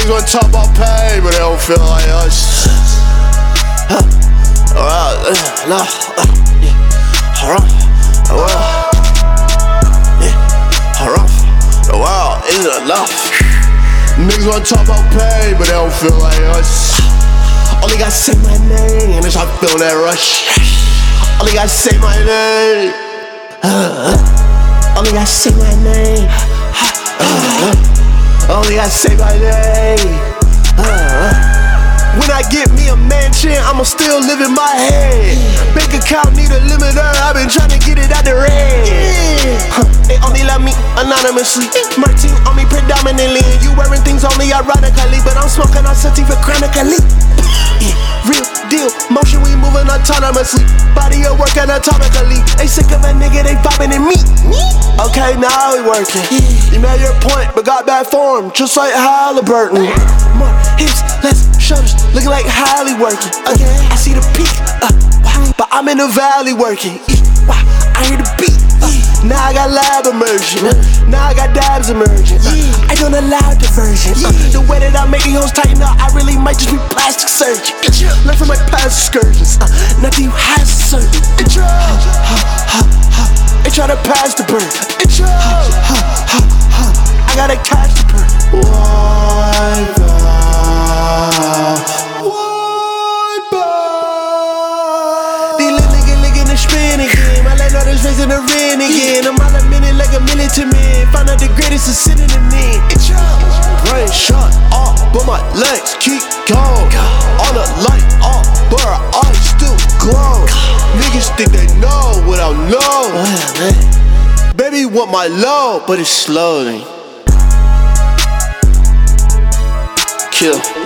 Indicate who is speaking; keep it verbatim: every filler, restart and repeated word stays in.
Speaker 1: Niggas wanna talk about pain, but they don't feel like us. Huh. Alright, no, yeah. Alright, well, yeah. Alright, the world isn't enough. Niggas wanna talk about pain, but they don't feel like us. Only gotta say my name, and I start feeling that rush. Only gotta say my name. Uh, only gotta say my name. Uh, only gotta say my name. Uh, when I get me a mansion, I'ma still live in my head. Bank account need a limiter, I've been trying to get it out the red. Huh, they only love me anonymously. My team on me predominantly. You wearing things only ironically, but I'm smoking on sativa chronically. Yeah, real deal, motion we moving autonomously. Body of work anatomically. They sick of a nigga, they vibing in me. Okay, now we working. You made your point, but got bad form, just like Halliburton. More hips, less shoulders, looking like Halle working. Okay, I see the peak, uh, but I'm in the valley working. Wow, I hear the beat. Uh, now I got lab immersion. Uh, now I got dabs emerging. Uh, I don't allow diversion. Uh, the way that I make these hoes tighten up, I really might just be plastic surgeon. Learn from my past excursions. Uh, not that you have surgeon. They try to pass the bird. I gotta catch the bird. Why spin again, my landlord is raising the rent again. I'm all a minute like a minute to me. Find out the greatest is sitting in me. It's your brain shot off, but my legs keep going. All the light off, but our eyes still glow. Niggas think they know what I know. Baby want my love, but it's slowly. Kill.